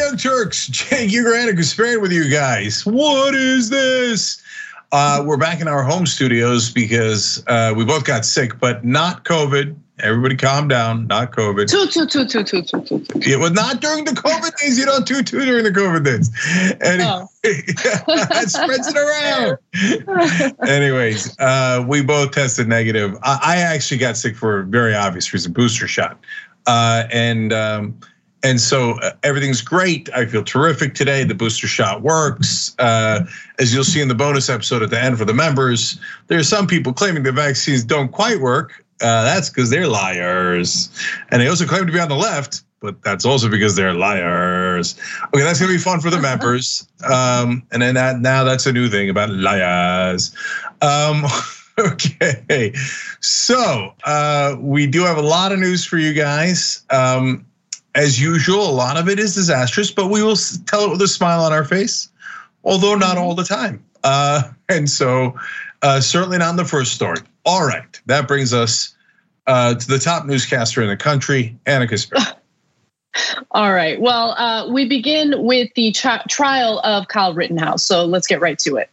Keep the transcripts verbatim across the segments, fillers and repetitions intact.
Young Turks, Jake Ugranic Kasparian with you guys. What is this? Uh, we're back in our home studios because uh, we both got sick, but not COVID. Everybody calm down, not COVID. Toot, toot, toot, toot, toot, toot, toot. It was not during the COVID days. You don't toot toot during the COVID days. Anyway, oh. It spreads it around. Anyways, uh, we both tested negative. I actually got sick for a very obvious reason, booster shot. Uh, and um, and so everything's great. I feel terrific today. The booster shot works. Uh, as you'll see in the bonus episode at the end for the members, there are some people claiming the vaccines don't quite work. Uh, that's because they're liars. And they also claim to be on the left, but that's also because they're liars. Okay, that's gonna be fun for the members. Um, and then that, now that's a new thing about liars. Um, okay, so uh, we do have a lot of news for you guys. Um, as usual, a lot of it is disastrous, but we will tell it with a smile on our face, although not all the time. Uh, and so uh, certainly not in the first story. All right, that brings us uh, to the top newscaster in the country, Ana Kasparian. All right, well, uh, we begin with the tri- trial of Kyle Rittenhouse, so let's get right to it.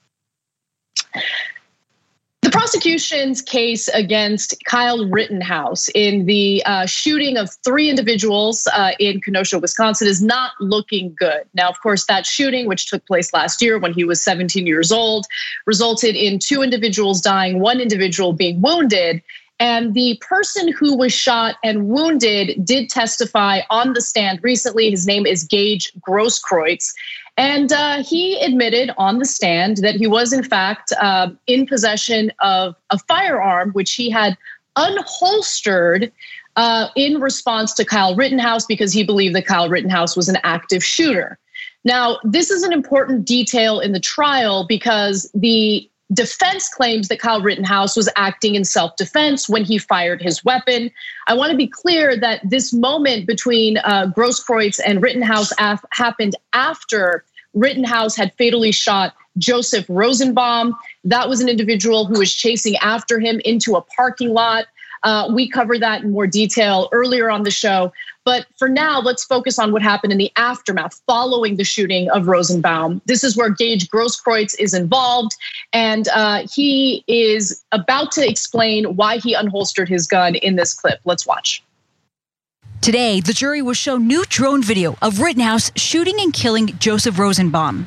The prosecution's case against Kyle Rittenhouse in the shooting of three individuals in Kenosha, Wisconsin is not looking good. Now, of course, that shooting, which took place last year when he was seventeen years old, resulted in two individuals dying, one individual being wounded. And the person who was shot and wounded did testify on the stand recently. His name is Gage Grosskreutz. And he admitted on the stand that he was in fact in possession of a firearm, which he had unholstered in response to Kyle Rittenhouse because he believed that Kyle Rittenhouse was an active shooter. Now, this is an important detail in the trial because the defense claims that Kyle Rittenhouse was acting in self-defense when he fired his weapon. I want to be clear that this moment between Grosskreutz and Rittenhouse happened after Rittenhouse had fatally shot Joseph Rosenbaum. That was an individual who was chasing after him into a parking lot. We covered that in more detail earlier on the show. But for now, let's focus on what happened in the aftermath following the shooting of Rosenbaum. This is where Gage Grosskreutz is involved, and he is about to explain why he unholstered his gun in this clip. Let's watch. Today, the jury will show new drone video of Rittenhouse shooting and killing Joseph Rosenbaum.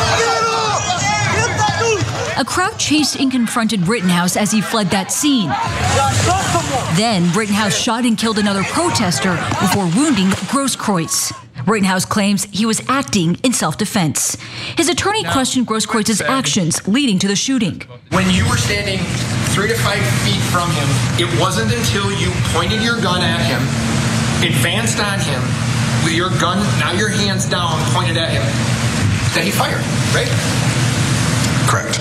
A crowd chased and confronted Rittenhouse as he fled that scene. Then Rittenhouse shot and killed another protester before wounding Grosskreutz. Rittenhouse claims he was acting in self-defense. His attorney now, questioned Grosskreutz's actions leading to the shooting. When you were standing three to five feet from him, it wasn't until you pointed your gun at him, advanced on him with your gun, now your hands down, pointed at him, that he fired, right? Correct.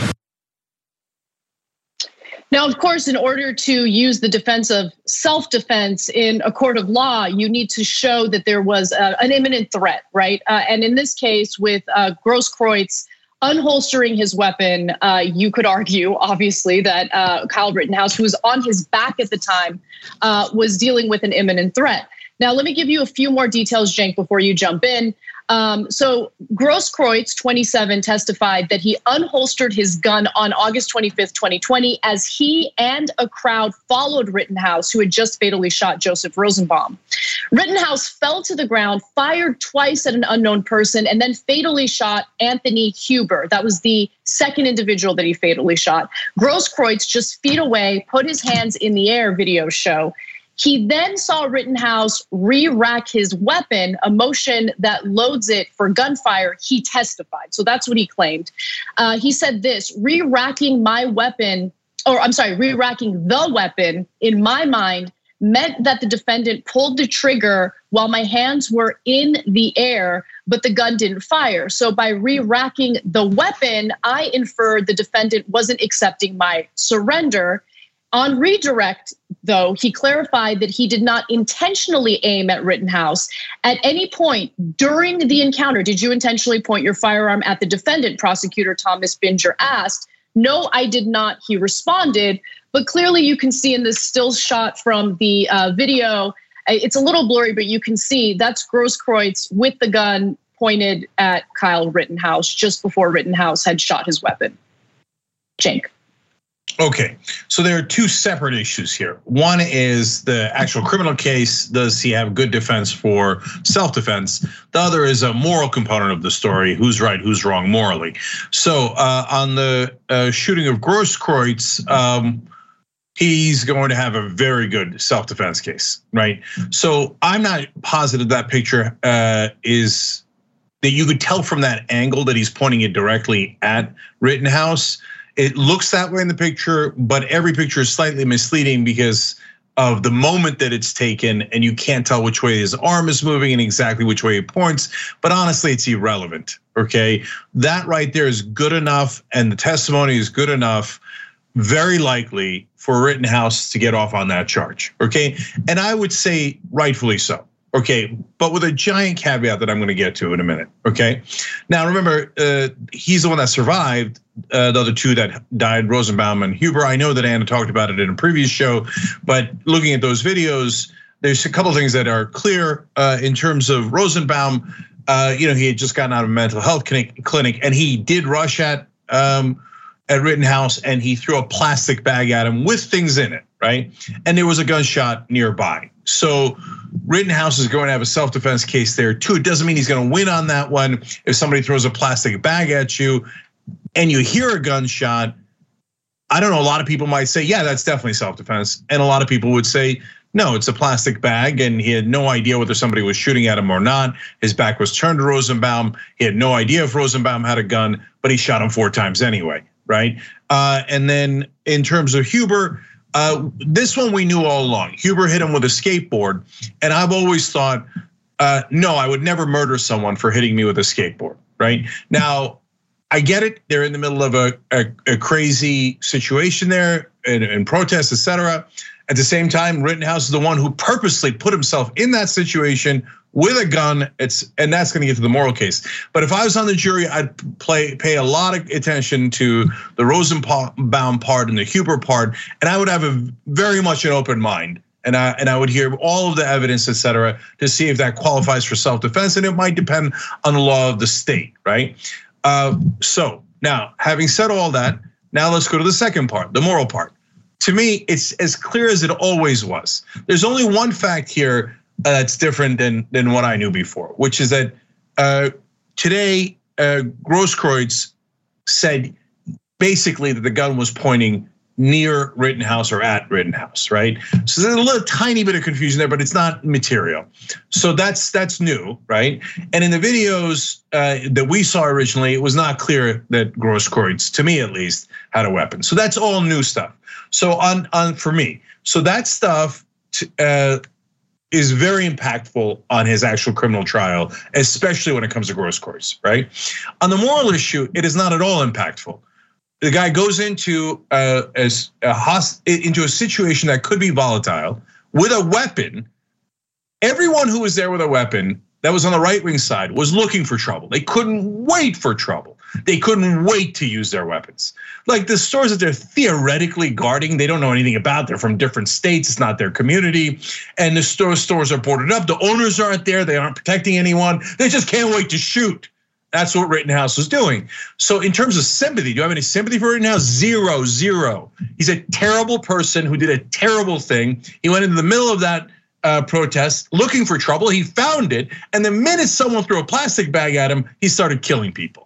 Now, of course, in order to use the defense of self-defense in a court of law, you need to show that there was an imminent threat, right? And in this case, with Grosskreutz unholstering his weapon, you could argue, obviously, that Kyle Rittenhouse, who was on his back at the time, was dealing with an imminent threat. Now, let me give you a few more details, Cenk, before you jump in. Um, so Grosskreutz, twenty-seven, testified that he unholstered his gun on August twenty-fifth, twenty twenty, as he and a crowd followed Rittenhouse, who had just fatally shot Joseph Rosenbaum. Rittenhouse fell to the ground, fired twice at an unknown person, and then fatally shot Anthony Huber. That was the second individual that he fatally shot. Grosskreutz, just feet away, put his hands in the air, videos show. He then saw Rittenhouse re-rack his weapon, a motion that loads it for gunfire. He testified, so that's what he claimed. Uh, he said this: re-racking my weapon, or I'm sorry, re-racking the weapon in my mind meant that the defendant pulled the trigger while my hands were in the air, but the gun didn't fire. So by re-racking the weapon, I inferred the defendant wasn't accepting my surrender. On redirect, though, he clarified that he did not intentionally aim at Rittenhouse. At any point during the encounter, did you intentionally point your firearm at the defendant? Prosecutor Thomas Binger asked. No, I did not, he responded. But clearly you can see in this still shot from the video It's a little blurry, but you can see that's Grosskreutz with the gun pointed at Kyle Rittenhouse just before Rittenhouse had shot his weapon. Cenk. Okay, so there are two separate issues here. One is the actual criminal case. Does he have good defense for self-defense? The other is a moral component of the story. Who's right, who's wrong morally? So uh, on the uh, shooting of Grosskreutz, um, he's going to have a very good self-defense case, right? So I'm not positive that picture uh, is, that you could tell from that angle that he's pointing it directly at Rittenhouse. It looks that way in the picture, but every picture is slightly misleading because of the moment that it's taken, and you can't tell which way his arm is moving and exactly which way he points. But honestly, it's irrelevant, okay? That right there is good enough, and the testimony is good enough, very likely for Rittenhouse to get off on that charge, okay? And I would say rightfully so. Okay, but with a giant caveat that I'm gonna get to in a minute, okay? Now remember, uh, he's the one that survived, uh, the other two that died, Rosenbaum and Huber. I know that Anna talked about it in a previous show, but looking at those videos, there's a couple things that are clear uh, in terms of Rosenbaum. Uh, you know, he had just gotten out of a mental health clinic and he did rush at, um, at Rittenhouse and he threw a plastic bag at him with things in it, right? And there was a gunshot nearby. So Rittenhouse is going to have a self-defense case there too. It doesn't mean he's going to win on that one. If somebody throws a plastic bag at you and you hear a gunshot, I don't know, a lot of people might say, yeah, that's definitely self-defense. And a lot of people would say, no, it's a plastic bag and he had no idea whether somebody was shooting at him or not. His back was turned to Rosenbaum. He had no idea if Rosenbaum had a gun, but he shot him four times anyway, right? And then in terms of Huber, Uh, this one we knew all along. Huber hit him with a skateboard, and I've always thought, uh, no, I would never murder someone for hitting me with a skateboard, right? Now, I get it, they're in the middle of a, a, a crazy situation there, and, and protests, et cetera. At the same time, Rittenhouse is the one who purposely put himself in that situation with a gun. It's and that's going to get to the moral case. But if I was on the jury, I'd play pay a lot of attention to the Rosenbaum part and the Huber part, and I would have a very much an open mind. And I and I would hear all of the evidence, et cetera, to see if that qualifies for self-defense. And it might depend on the law of the state, right? Uh, so now, having said all that, now let's go to the second part, the moral part. To me, it's as clear as it always was. There's only one fact here that's different than than what I knew before, which is that uh, today uh, Grosskreutz said basically that the gun was pointing near Rittenhouse or at Rittenhouse, right? So there's a little tiny bit of confusion there, but it's not material. So that's that's new, right? And in the videos uh, that we saw originally, it was not clear that Grosskreutz, to me at least, had a weapon. So that's all new stuff. So on on for me, so that stuff uh, is very impactful on his actual criminal trial, especially when it comes to Grosskreutz, right? On the moral issue, it is not at all impactful. The guy goes into a, as a host, into a situation that could be volatile with a weapon. Everyone who was there with a weapon that was on the right wing side was looking for trouble. They couldn't wait for trouble. They couldn't wait to use their weapons. Like the stores that they're theoretically guarding, they don't know anything about. They're from different states. It's not their community. And the store stores are boarded up. The owners aren't there. They aren't protecting anyone. They just can't wait to shoot. That's what Rittenhouse was doing. So in terms of sympathy, do you have any sympathy for Rittenhouse? Zero, zero. He's a terrible person who did a terrible thing. He went into the middle of that uh, protest looking for trouble. He found it. And the minute someone threw a plastic bag at him, he started killing people.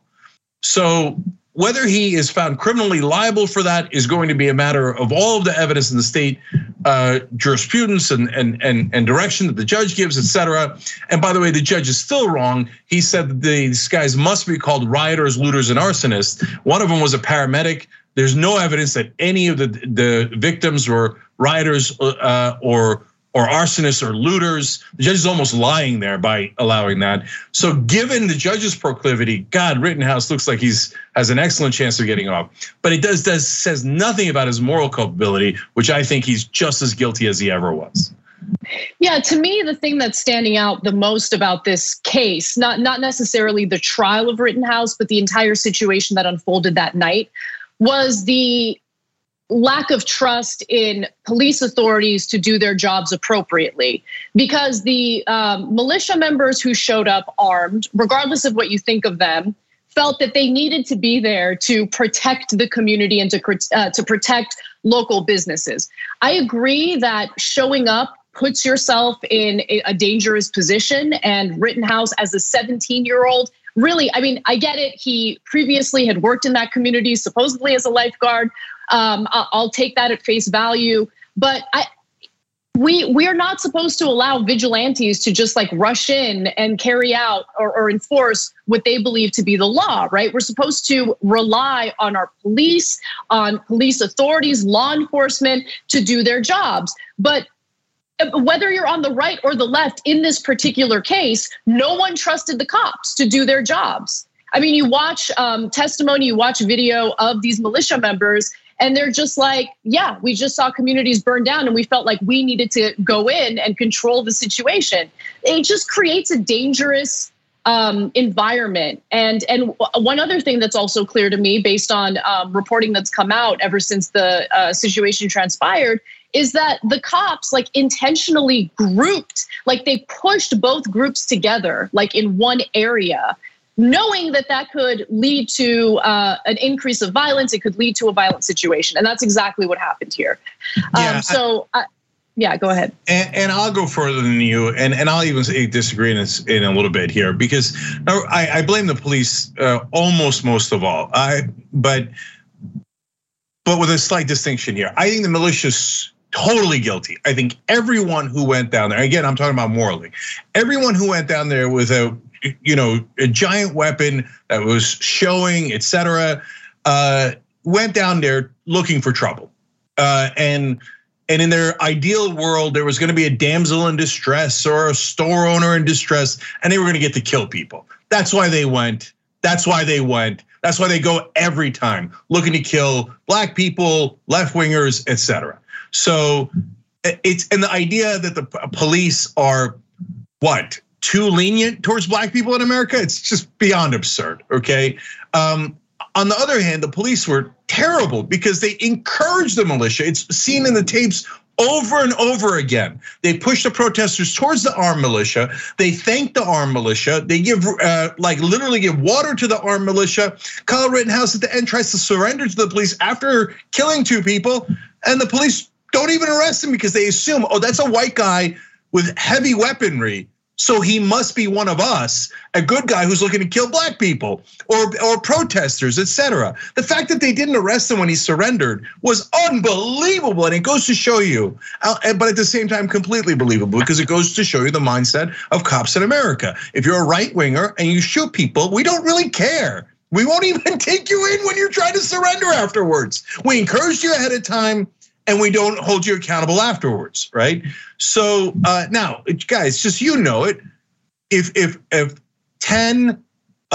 So whether he is found criminally liable for that is going to be a matter of all of the evidence in the state uh, jurisprudence and, and, and, and direction that the judge gives, et cetera. And by the way, the judge is still wrong. He said that these guys must be called rioters, looters, and arsonists. One of them was a paramedic. There's no evidence that any of the, the victims were rioters uh, or or arsonists or looters. The judge is almost lying there by allowing that. So given the judge's proclivity, God, Rittenhouse looks like he's has an excellent chance of getting off. But it does, does says nothing about his moral culpability, which I think he's just as guilty as he ever was. Yeah, to me, the thing that's standing out the most about this case, not, not necessarily the trial of Rittenhouse, but the entire situation that unfolded that night, was the lack of trust in police authorities to do their jobs appropriately, because the um, militia members who showed up armed, regardless of what you think of them, felt that they needed to be there to protect the community and to, uh, to protect local businesses. I agree that showing up puts yourself in a dangerous position, and Rittenhouse, as a seventeen year old, really, I mean, I get it. He previously had worked in that community, supposedly as a lifeguard. Um, I'll take that at face value, but I, we we are not supposed to allow vigilantes to just like rush in and carry out or, or enforce what they believe to be the law, right? We're supposed to rely on our police, on police authorities, law enforcement to do their jobs. But whether you're on the right or the left in this particular case, no one trusted the cops to do their jobs. I mean, you watch um, testimony, you watch video of these militia members, and they're just like, yeah, we just saw communities burn down and we felt like we needed to go in and control the situation. It just creates a dangerous um, environment. And, and one other thing that's also clear to me based on um, reporting that's come out ever since the uh, situation transpired is that the cops like intentionally grouped, like they pushed both groups together, like in one area, knowing that that could lead to uh, an increase of violence. It could lead to a violent situation. And that's exactly what happened here. Yeah, um, so I, yeah, go ahead. And, and I'll go further than you. And, and I'll even say disagree in, this, in a little bit here, because I, I blame the police uh, almost most of all. I, but, but with a slight distinction here. I think the militia's totally guilty. I think everyone who went down there, again, I'm talking about morally, everyone who went down there with a, you know, a giant weapon that was showing, et cetera, uh, went down there looking for trouble. Uh, and, and in their ideal world, there was gonna be a damsel in distress or a store owner in distress, and they were gonna get to kill people. That's why they went, that's why they went, that's why they go every time, looking to kill black people, left-wingers, et cetera. So it's, and the idea that the police are, what, too lenient towards black people in America, it's just beyond absurd, okay? Um, on the other hand, the police were terrible because they encouraged the militia. It's seen in the tapes over and over again. They push the protesters towards the armed militia. They thank the armed militia. They give, uh, like literally give water to the armed militia. Kyle Rittenhouse at the end tries to surrender to the police after killing two people, and the police don't even arrest him because they assume, oh, that's a white guy with heavy weaponry, so he must be one of us, a good guy who's looking to kill black people or, or protesters, et cetera. The fact that they didn't arrest him when he surrendered was unbelievable, and it goes to show you, but at the same time, completely believable, because it goes to show you the mindset of cops in America. If you're a right winger and you shoot people, we don't really care. We won't even take you in when you're trying to surrender afterwards. We encouraged you ahead of time, and we don't hold you accountable afterwards, right? So now, guys, just you know it. If if if ten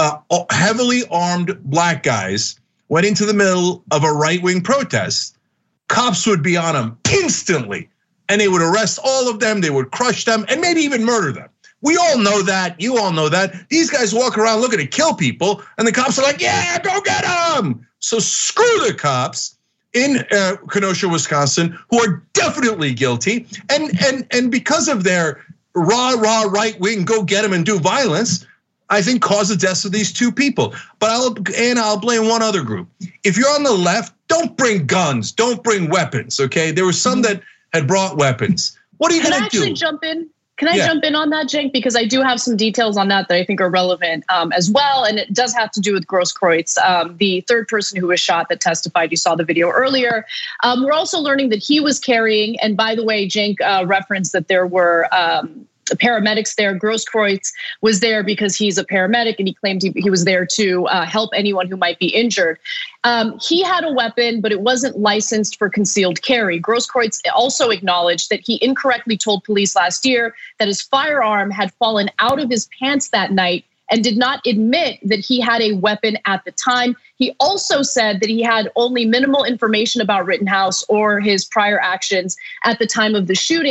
heavily armed black guys went into the middle of a right-wing protest, cops would be on them instantly, and they would arrest all of them. They would crush them, and maybe even murder them. We all know that. You all know that. These guys walk around looking to kill people, and the cops are like, "Yeah, go get them." So screw the cops in Kenosha, Wisconsin, who are definitely guilty, and and and because of their raw, raw right wing, go get them and do violence, I think caused the deaths of these two people. But I'll and I'll blame one other group. If you're on the left, don't bring guns, don't bring weapons. Okay, there were some that had brought weapons. What are you Can gonna I actually do? Jump in? Can I yeah. jump in on that, Cenk? Because I do have some details on that that I think are relevant um, as well. And it does have to do with Grosskreutz, um, the third person who was shot that testified. You saw the video earlier. Um, we're also learning that he was carrying, and by the way, Cenk uh, referenced that there were um, paramedics there. Grosskreutz was there because he's a paramedic, and he claimed he, he was there to uh, help anyone who might be injured. Um, he had a weapon, but it wasn't licensed for concealed carry. Grosskreutz also acknowledged that he incorrectly told police last year that his firearm had fallen out of his pants that night and did not admit that he had a weapon at the time. He also said that he had only minimal information about Rittenhouse or his prior actions at the time of the shooting.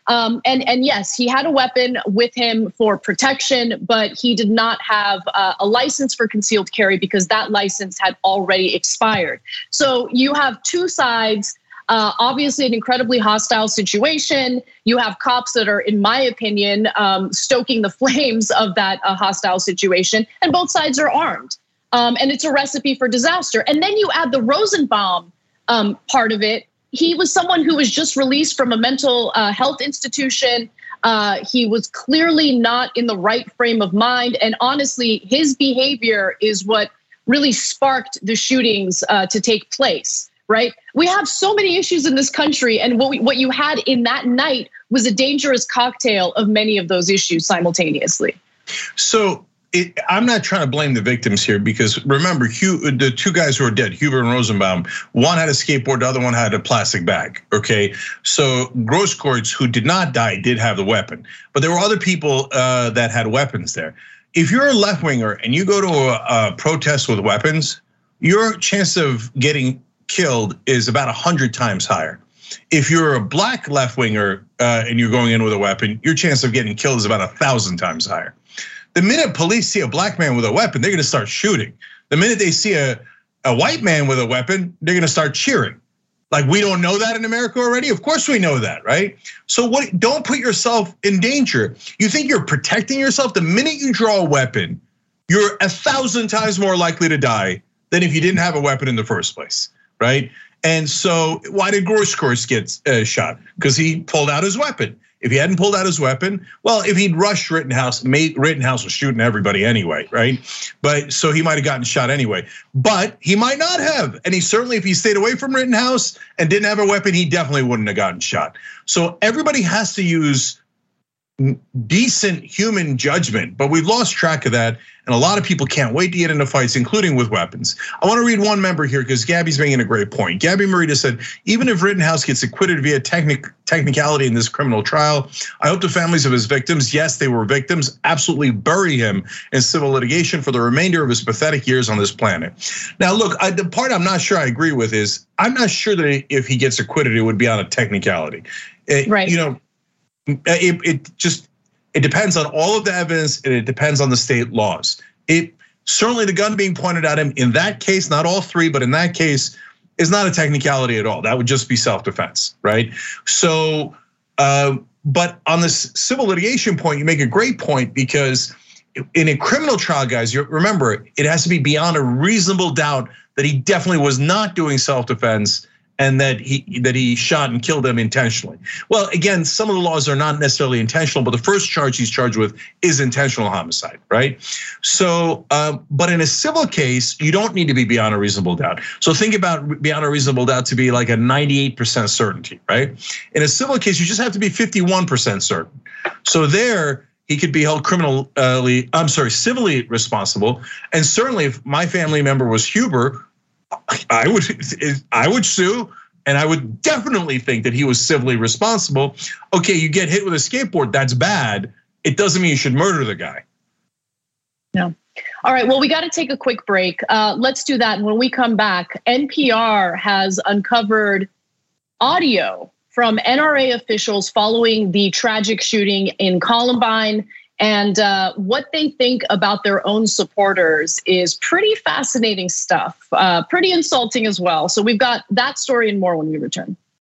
Um, and, and yes, he had a weapon with him for protection, but he did not have a license for concealed carry because that license had already expired. So you have two sides, uh, obviously an incredibly hostile situation. You have cops that are, in my opinion, um, stoking the flames of that uh, hostile situation, and both sides are armed. Um, and it's a recipe for disaster. And then you add the Rosenbaum um, part of it. He was someone who was just released from a mental uh, health institution. Uh, he was clearly not in the right frame of mind. And honestly, his behavior is what really sparked the shootings uh, to take place, right? We have so many issues in this country. And what, we, what you had in that night was a dangerous cocktail of many of those issues simultaneously. So It, I'm not trying to blame the victims here because remember, Hugh, the two guys who are dead, Huber and Rosenbaum, one had a skateboard, the other one had a plastic bag, okay? So Grosskreutz, who did not die, did have the weapon, but there were other people uh, that had weapons there. If you're a left-winger and you go to a, a protest with weapons, your chance of getting killed is about one hundred times higher. If you're a black left-winger uh, and you're going in with a weapon, your chance of getting killed is about one thousand times higher. The minute police see a black man with a weapon, they're gonna start shooting. The minute they see a, a white man with a weapon, they're gonna start cheering. Like, we don't know that in America already? Of course we know that, right? So what? Don't put yourself in danger. You think you're protecting yourself? The minute you draw a weapon, you're a thousand times more likely to die than if you didn't have a weapon in the first place, right? And so why did Grosskreutz get shot? Because he pulled out his weapon. If he hadn't pulled out his weapon, well, if he'd rushed Rittenhouse, Rittenhouse was shooting everybody anyway, right? But so he might have gotten shot anyway, but he might not have. And he certainly, if he stayed away from Rittenhouse and didn't have a weapon, he definitely wouldn't have gotten shot. So everybody has to use decent human judgment, but we've lost track of that. And a lot of people can't wait to get into fights, including with weapons. I want to read one member here because Gabby's making a great point. Gabby Marita said, even if Rittenhouse gets acquitted via technic technicality in this criminal trial, I hope the families of his victims, yes, they were victims, absolutely bury him in civil litigation for the remainder of his pathetic years on this planet. Now, look, I, the part I'm not sure I agree with is, I'm not sure that if he gets acquitted, it would be on a technicality. Right. You know, it, it just, it depends on all of the evidence and it depends on the state laws. It certainly, the gun being pointed at him in that case, not all three, but in that case, is not a technicality at all. That would just be self-defense, right? So, uh, but on this civil litigation point, you make a great point because in a criminal trial, guys, you remember, it has to be beyond a reasonable doubt that he definitely was not doing self-defense and that he that he shot and killed them intentionally. Well, again, some of the laws are not necessarily intentional, but the first charge he's charged with is intentional homicide, right? So, um, but in a civil case, you don't need to be beyond a reasonable doubt. So think about beyond a reasonable doubt to be like a ninety-eight percent certainty, right? In a civil case, you just have to be fifty-one percent certain. So there, he could be held criminally, I'm sorry, civilly responsible. And certainly if my family member was Huber, I would, I would sue, and I would definitely think that he was civilly responsible. Okay, you get hit with a skateboard, that's bad. It doesn't mean you should murder the guy. No. All right, well, we got to take a quick break. Uh, let's do that. And when we come back, N P R has uncovered audio from N R A officials following the tragic shooting in Columbine. And what they think about their own supporters is pretty fascinating stuff, uh, pretty insulting as well. So we've got that story and more when we return.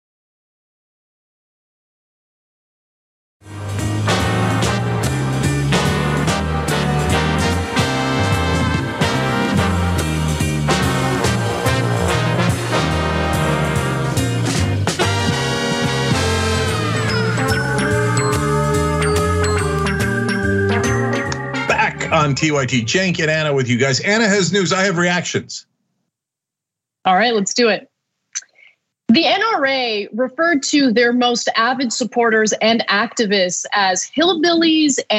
On T Y T, Cenk and Anna with you guys. Anna has news, I have reactions. All right, let's do it. The N R A referred to their most avid supporters and activists as hillbillies and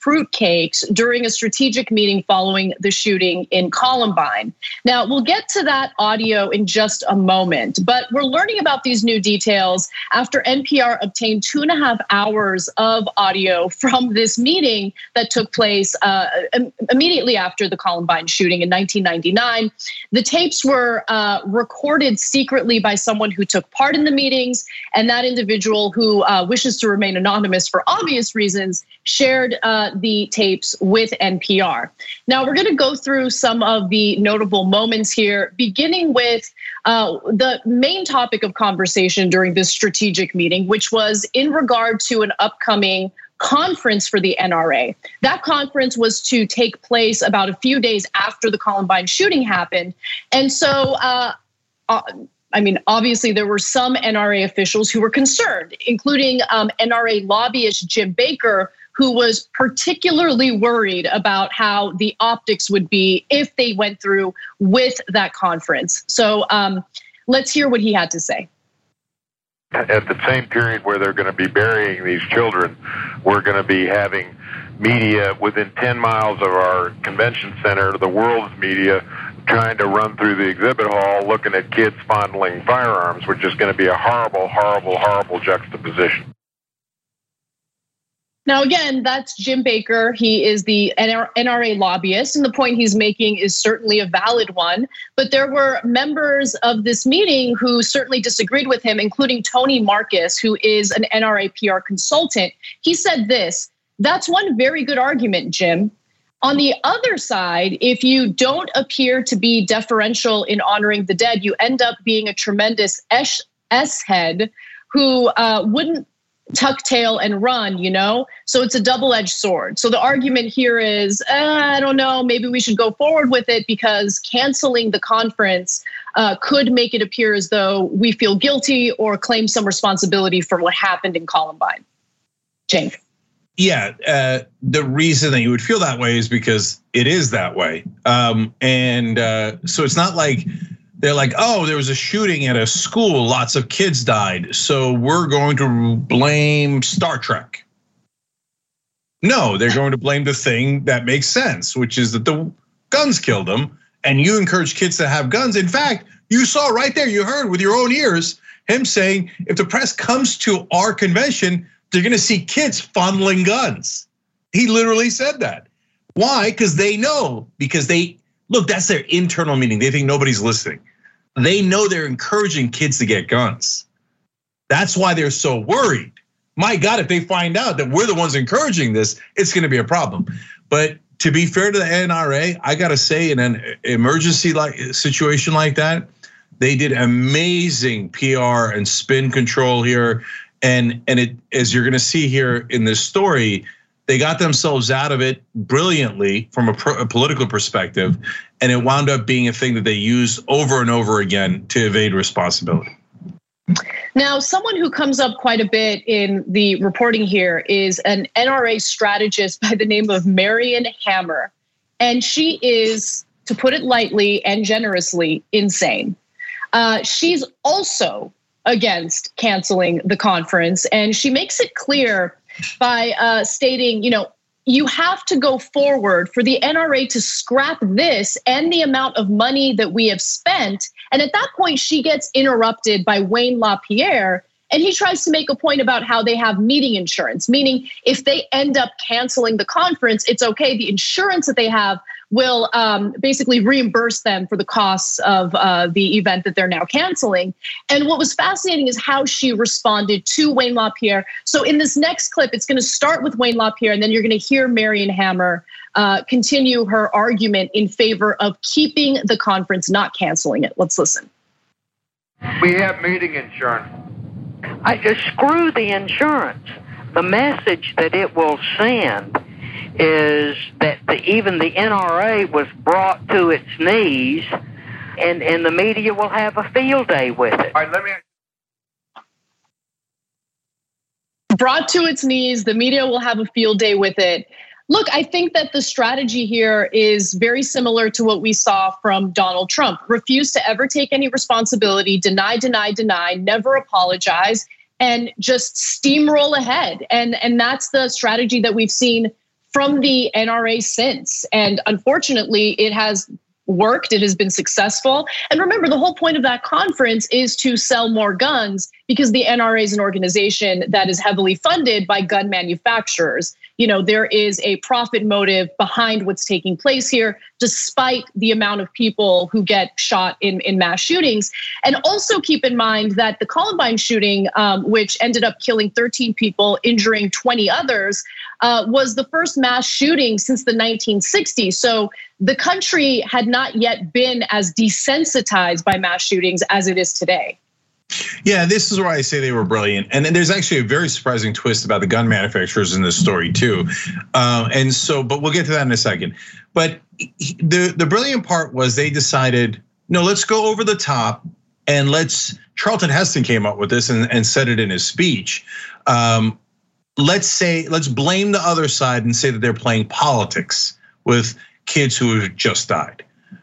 fruitcakes during a strategic meeting following the shooting in Columbine. Now, we'll get to that audio in just a moment, but we're learning about these new details after N P R obtained two and a half hours of audio from this meeting that took place uh, immediately after the Columbine shooting in nineteen ninety-nine. The tapes were uh, recorded secretly by someone who took part in the meetings, and that individual, who uh, wishes to remain anonymous for obvious reasons, shared uh, the tapes with N P R. Now, we're going to go through some of the notable moments here, beginning with uh, the main topic of conversation during this strategic meeting, which was in regard to an upcoming conference for the N R A. That conference was to take place about a few days after the Columbine shooting happened. And so, uh, uh, I mean, obviously there were some N R A officials who were concerned, including um, N R A lobbyist Jim Baker, who was particularly worried about how the optics would be if they went through with that conference. So um, let's hear what he had to say. At the same period where they're going to be burying these children, we're going to be having media within ten miles of our convention center, the world's media, trying to run through the exhibit hall looking at kids fondling firearms, which is going to be a horrible, horrible, horrible juxtaposition. Now, again, that's Jim Baker. He is the N R A lobbyist, and the point he's making is certainly a valid one. But there were members of this meeting who certainly disagreed with him, including Tony Marcus, who is an N R A P R consultant. He said this: "That's one very good argument, Jim. On the other side, if you don't appear to be deferential in honoring the dead, you end up being a tremendous S-head who uh, wouldn't tuck tail and run, you know? So it's a double-edged sword." So the argument here is, uh, I don't know, maybe we should go forward with it because canceling the conference uh, could make it appear as though we feel guilty or claim some responsibility for what happened in Columbine. Jane. Yeah, uh, the reason that you would feel that way is because it is that way. Um, and uh, so it's not like they're like, oh, there was a shooting at a school, lots of kids died, so we're going to blame Star Trek. No, they're going to blame the thing that makes sense, which is that the guns killed them, and you encourage kids to have guns. In fact, you saw right there, you heard with your own ears him saying, if the press comes to our convention, they're gonna see kids fondling guns. He literally said that. Why? Because they know, because they, look, that's their internal meeting. They think nobody's listening. They know they're encouraging kids to get guns. That's why they're so worried. My God, if they find out that we're the ones encouraging this, it's gonna be a problem. But to be fair to the N R A, I gotta say, in an emergency like situation like that, they did amazing P R and spin control here. And and it, as you're gonna see here in this story, they got themselves out of it brilliantly from a, pro, a political perspective, and it wound up being a thing that they used over and over again to evade responsibility. Now, someone who comes up quite a bit in the reporting here is an N R A strategist by the name of Marion Hammer. And she is, to put it lightly and generously, insane. Uh, she's also against canceling the conference. And she makes it clear by uh, stating, you know, you have to go forward for the N R A to scrap this and the amount of money that we have spent. And at that point, she gets interrupted by Wayne LaPierre, and he tries to make a point about how they have meeting insurance, meaning if they end up canceling the conference, it's okay. The insurance that they have will um, basically reimburse them for the costs of uh, the event that they're now canceling. And what was fascinating is how she responded to Wayne LaPierre. So in this next clip, it's gonna start with Wayne LaPierre, and then you're gonna hear Marion Hammer uh, continue her argument in favor of keeping the conference, not canceling it. Let's listen. We have meeting insurance. I just screw the insurance. The message that it will send is that the, even the N R A was brought to its knees, and, and the media will have a field day with it. All right, let me. Brought to its knees, the media will have a field day with it. Look, I think that the strategy here is very similar to what we saw from Donald Trump. Refuse to ever take any responsibility, deny, deny, deny, never apologize, and just steamroll ahead. And, and that's the strategy that we've seen from the N R A since. And unfortunately, it has worked, it has been successful. And remember, the whole point of that conference is to sell more guns because the N R A is an organization that is heavily funded by gun manufacturers. You know, there is a profit motive behind what's taking place here, despite the amount of people who get shot in, in mass shootings. And also keep in mind that the Columbine shooting, um, which ended up killing thirteen people, injuring twenty others, uh, was the first mass shooting since the nineteen sixties. So the country had not yet been as desensitized by mass shootings as it is today. Yeah, this is why I say they were brilliant. And then there's actually a very surprising twist about the gun manufacturers in this story too. Uh, and so, but we'll get to that in a second. But the, the brilliant part was they decided, no, let's go over the top and let's, Charlton Heston came up with this and, and said it in his speech. Um, let's say, let's blame the other side and say that they're playing politics with kids who have just died.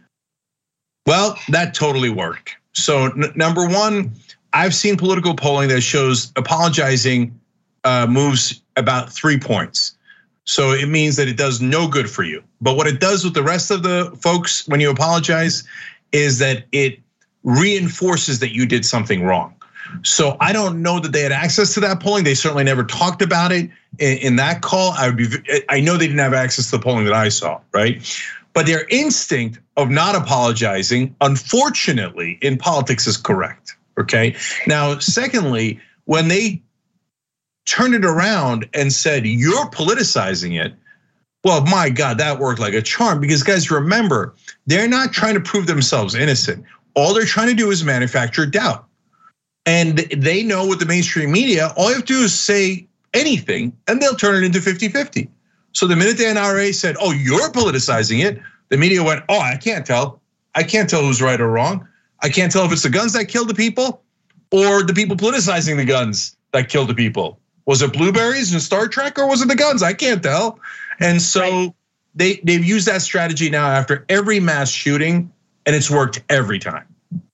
Well, that totally worked. So number one, I've seen political polling that shows apologizing moves about three points. So it means that it does no good for you. But what it does with the rest of the folks when you apologize is that it reinforces that you did something wrong. So I don't know that they had access to that polling. They certainly never talked about it in that call. I would be, I know they didn't have access to the polling that I saw, right? But their instinct of not apologizing, unfortunately, in politics is correct, okay? Now, secondly, when they turned it around and said, you're politicizing it, well, my God, that worked like a charm because guys, remember, they're not trying to prove themselves innocent. All they're trying to do is manufacture doubt. And they know with the mainstream media, all you have to do is say anything and they'll turn it into fifty fifty. So the minute the N R A said, oh, you're politicizing it, the media went, oh, I can't tell. I can't tell who's right or wrong. I can't tell if it's the guns that killed the people or the people politicizing the guns that killed the people. Was it blueberries in Star Trek or was it the guns? I can't tell. And so right. they, they've used that strategy now after every mass shooting and it's worked every time.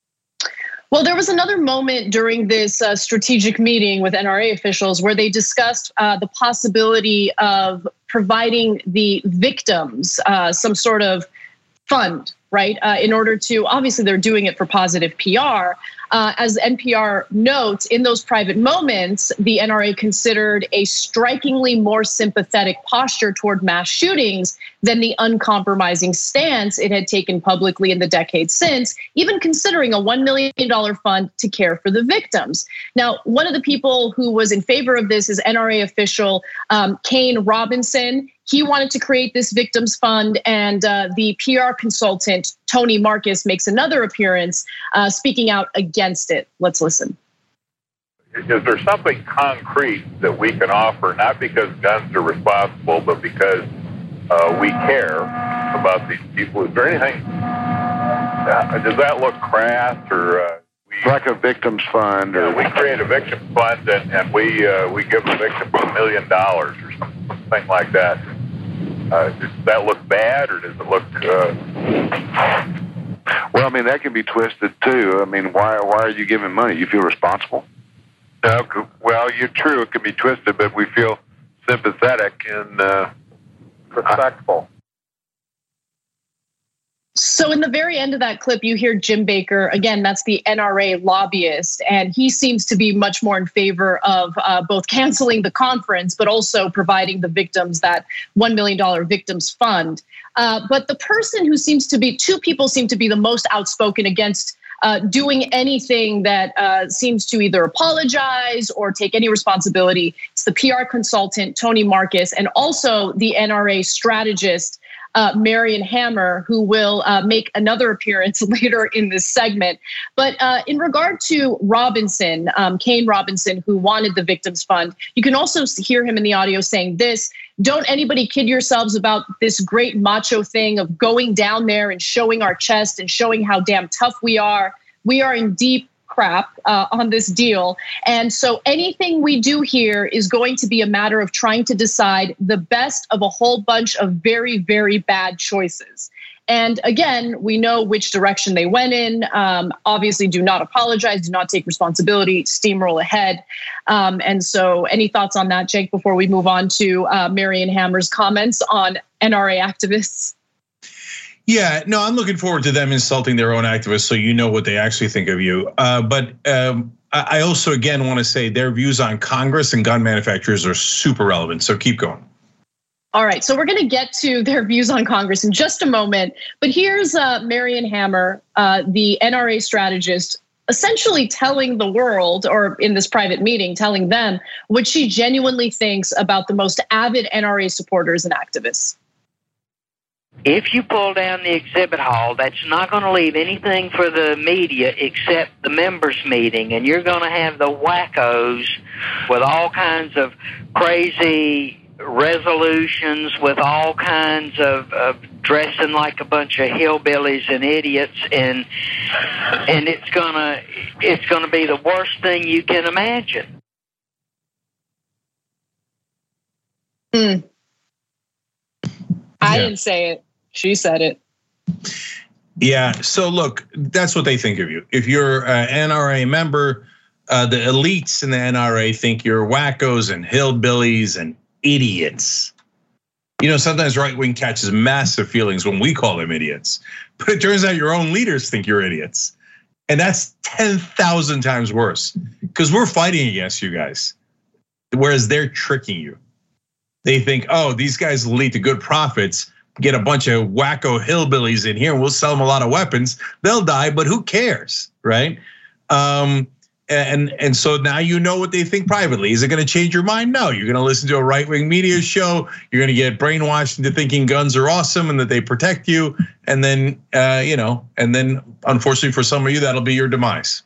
Well, there was another moment during this strategic meeting with N R A officials where they discussed the possibility of providing the victims some sort of fund, right? In order to, obviously they're doing it for positive P R. As N P R notes, in those private moments, the N R A considered a strikingly more sympathetic posture toward mass shootings than the uncompromising stance it had taken publicly in the decades since, even considering a one million dollar fund to care for the victims. Now, one of the people who was in favor of this is N R A official Kane Robinson. He wanted to create this victims fund, and the P R consultant, Tony Marcus, makes another appearance speaking out against it. Let's listen. Is there something concrete that we can offer, not because guns are responsible, but because uh, we care about these people? Is there anything, uh, does that look crass or? Uh, we, like a victims fund? Or uh, we create a victim fund and, and we uh, we give the victim a million dollars or something like that. Uh, does that look bad or does it look? Uh... Well, I mean, that can be twisted too. I mean, why why are you giving money? You feel responsible? No, well, you're true. It can be twisted, but we feel sympathetic and uh, respectful. So in the very end of that clip, you hear Jim Baker, again, that's the N R A lobbyist, and he seems to be much more in favor of both canceling the conference, but also providing the victims that one million dollar victims fund. But the person who seems to be, two people seem to be the most outspoken against doing anything that seems to either apologize or take any responsibility. It's the P R consultant, Tony Marcus, and also the N R A strategist, Uh, Marion Hammer, who will uh, make another appearance later in this segment. But uh, in regard to Robinson, um, Kane Robinson, who wanted the Victims Fund, you can also hear him in the audio saying this: don't anybody kid yourselves about this great macho thing of going down there and showing our chest and showing how damn tough we are. We are in deep crap uh, on this deal. And so anything we do here is going to be a matter of trying to decide the best of a whole bunch of very, very bad choices. And again, we know which direction they went in. Um, obviously, do not apologize, do not take responsibility, steamroll ahead. Um, and so any thoughts on that, Jake, before we move on to uh, Marion Hammer's comments on N R A activists? Yeah, no, I'm looking forward to them insulting their own activists so you know what they actually think of you. Uh, but um, I also, again, want to say their views on Congress and gun manufacturers are super relevant. So keep going. All right, so we're going to get to their views on Congress in just a moment. But here's uh, Marion Hammer, uh, the N R A strategist, essentially telling the world, or in this private meeting, telling them what she genuinely thinks about the most avid N R A supporters and activists. If you pull down the exhibit hall, that's not going to leave anything for the media except the members' meeting. And you're going to have the wackos with all kinds of crazy resolutions, with all kinds of, of dressing like a bunch of hillbillies and idiots, and and it's gonna it's gonna be the worst thing you can imagine. Mm. I yeah. didn't say it. She said it. Yeah. So look, that's what they think of you. If you're an N R A member, uh, the elites in the N R A think you're wackos and hillbillies and idiots. You know, sometimes right wing catches massive feelings when we call them idiots, but it turns out your own leaders think you're idiots. And that's ten thousand times worse because we're fighting against you guys, whereas they're tricking you. They think, oh, these guys will lead to good profits, get a bunch of wacko hillbillies in here and we'll sell them a lot of weapons. They'll die, but who cares, right? Um, And and so now you know what they think privately. Is it going to change your mind? No. You're going to listen to a right-wing media show. You're going to get brainwashed into thinking guns are awesome and that they protect you. And then, uh, you know, and then unfortunately for some of you, that'll be your demise.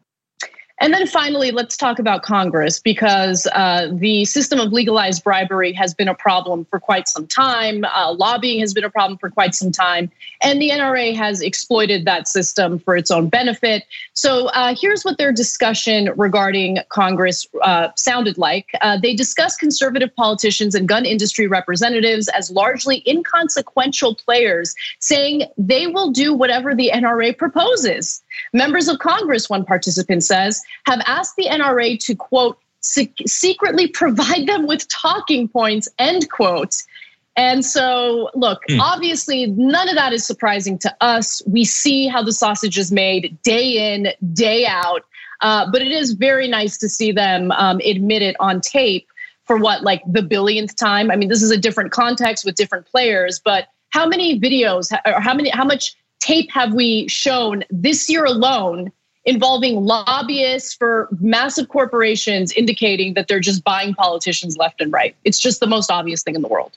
And then finally, let's talk about Congress, because uh, the system of legalized bribery has been a problem for quite some time. Uh, lobbying has been a problem for quite some time. And the N R A has exploited that system for its own benefit. So uh, here's what their discussion regarding Congress uh, sounded like. Uh, they discussed conservative politicians and gun industry representatives as largely inconsequential players, saying they will do whatever the N R A proposes. Members of Congress, one participant says, have asked the N R A to, quote, secretly provide them with talking points, end quote. And so, look, mm. obviously, none of that is surprising to us. We see how the sausage is made day in, day out. Uh, but it is very nice to see them um, admit it on tape for what, like the billionth time? I mean, this is a different context with different players, but how many videos or how many, how much tape have we shown this year alone involving lobbyists for massive corporations indicating that they're just buying politicians left and right? It's just the most obvious thing in the world.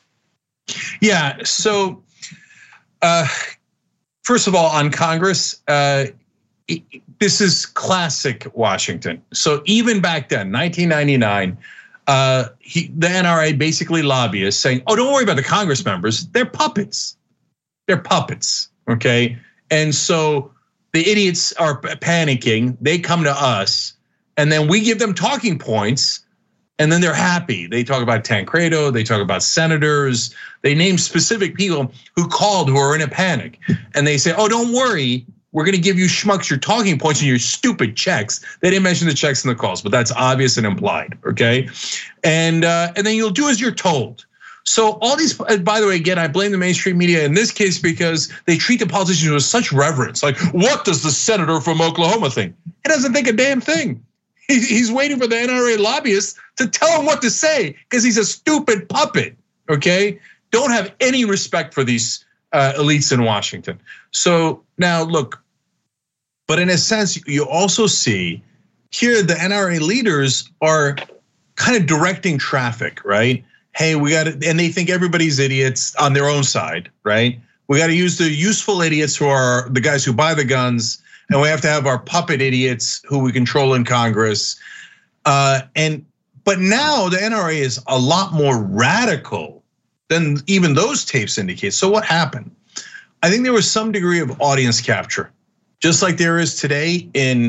Yeah, so uh, first of all, on Congress, uh, this is classic Washington. So even back then, nineteen ninety-nine, uh, he, the N R A basically lobbyists saying, oh, don't worry about the Congress members, they're puppets. They're puppets, okay? And so the idiots are panicking, they come to us, and then we give them talking points, and then they're happy. They talk about Tancredo, they talk about senators, they name specific people who called who are in a panic. And they say, oh, don't worry, we're gonna give you schmucks your talking points and your stupid checks. They didn't mention the checks and the calls, but that's obvious and implied, okay? And, uh, and then you'll do as you're told. So all these, by the way, again, I blame the mainstream media in this case because they treat the politicians with such reverence. Like, what does the senator from Oklahoma think? He doesn't think a damn thing. He's waiting for the N R A lobbyists to tell him what to say because he's a stupid puppet, okay? Don't have any respect for these elites in Washington. So now look, but in a sense, you also see here the N R A leaders are kind of directing traffic, right? Hey, we got to, and they think everybody's idiots on their own side, right? We got to use the useful idiots who are the guys who buy the guns, and we have to have our puppet idiots who we control in Congress. Uh, and but now the N R A is a lot more radical than even those tapes indicate. So what happened? I think there was some degree of audience capture, just like there is today in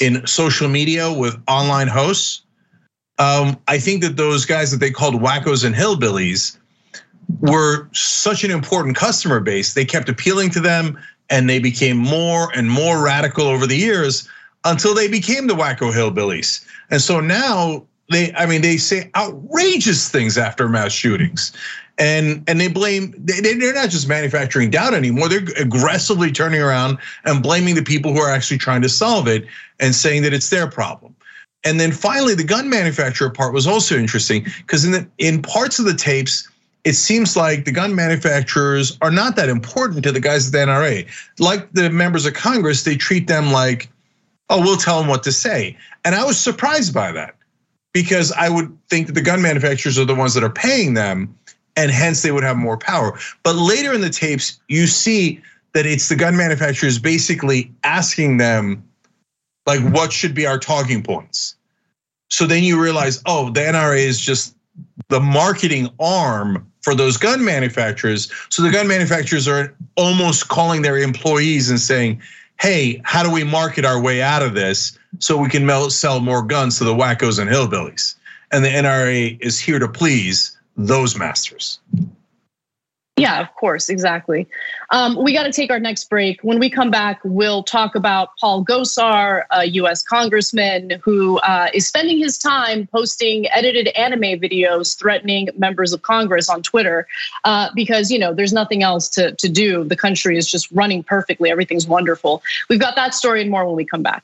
in social media with online hosts. Um, I think that those guys that they called wackos and hillbillies were such an important customer base. They kept appealing to them, and they became more and more radical over the years until they became the wacko hillbillies. And so now they, I mean, they say outrageous things after mass shootings. And, and they blame, they're not just manufacturing doubt anymore. They're aggressively turning around and blaming the people who are actually trying to solve it and saying that it's their problem. And then finally, the gun manufacturer part was also interesting, because in the, in parts of the tapes, it seems like the gun manufacturers are not that important to the guys at the N R A. Like the members of Congress, they treat them like, oh, we'll tell them what to say. And I was surprised by that, because I would think that the gun manufacturers are the ones that are paying them, and hence they would have more power. But later in the tapes, you see that it's the gun manufacturers basically asking them, like, what should be our talking points? So then you realize, oh, the N R A is just the marketing arm for those gun manufacturers. So the gun manufacturers are almost calling their employees and saying, hey, how do we market our way out of this so we can sell more guns to the wackos and hillbillies? And the N R A is here to please those masters. Yeah, of course, exactly. Um, we got to take our next break. When we come back, we'll talk about Paul Gosar, a U S congressman who uh, is spending his time posting edited anime videos threatening members of Congress on Twitter, uh, because you know there's nothing else to, to do. The country is just running perfectly. Everything's wonderful. We've got that story and more when we come back.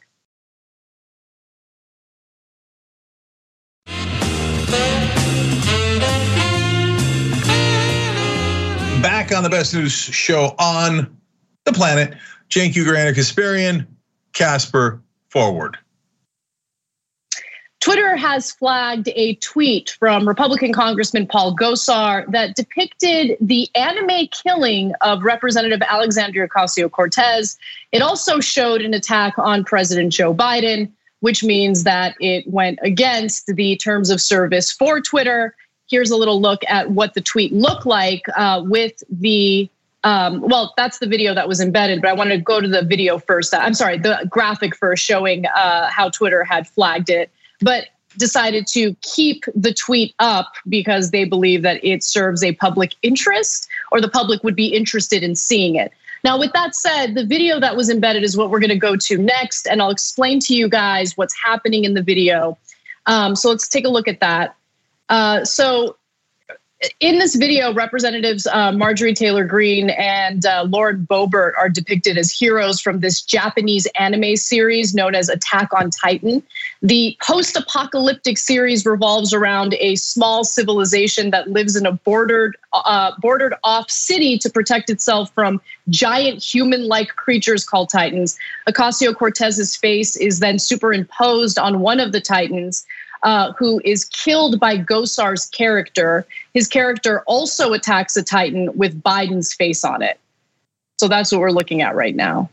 Back on the best news show on the planet, Cenk Uygur, Ana Kasparian, Casper, forward. Twitter has flagged a tweet from Republican Congressman Paul Gosar that depicted the anime killing of Representative Alexandria Ocasio-Cortez. It also showed an attack on President Joe Biden, which means that it went against the terms of service for Twitter. Here's a little look at what the tweet looked like uh, with the, um, well, that's the video that was embedded, but I wanted to go to the video first. I'm sorry, the graphic first showing uh, how Twitter had flagged it, but decided to keep the tweet up because they believe that it serves a public interest, or the public would be interested in seeing it. Now, with that said, the video that was embedded is what we're gonna go to next, and I'll explain to you guys what's happening in the video. Um, so let's take a look at that. Uh, so in this video, Representatives uh, Marjorie Taylor Greene and uh, Lauren Boebert are depicted as heroes from this Japanese anime series known as Attack on Titan. The post-apocalyptic series revolves around a small civilization that lives in a bordered, uh, bordered off city to protect itself from giant human-like creatures called Titans. Ocasio-Cortez's face is then superimposed on one of the Titans, Uh, who is killed by Gosar's character. His character also attacks a Titan with Biden's face on it. So that's what we're looking at right now.